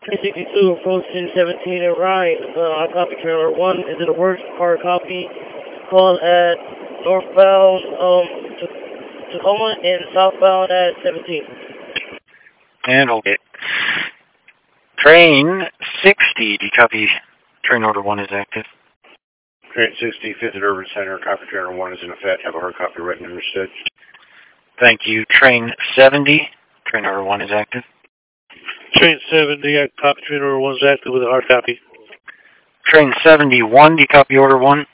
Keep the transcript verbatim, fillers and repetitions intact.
three sixty-two, approaching seventeen and right. Uh, I copy trailer one. Is it a work hard copy? Call at northbound um, Tacoma and southbound at seventeen. And hold it. Train sixty, do you copy? Train order one is active. Train sixty, fifth at Urban Center, copy trailer one is in effect. Have a hard copy written and understood. Thank you. Train seventy, train order one is active. Train seventy, I copy train order one is active with a hard copy. Train seventy-one, do you copy order one?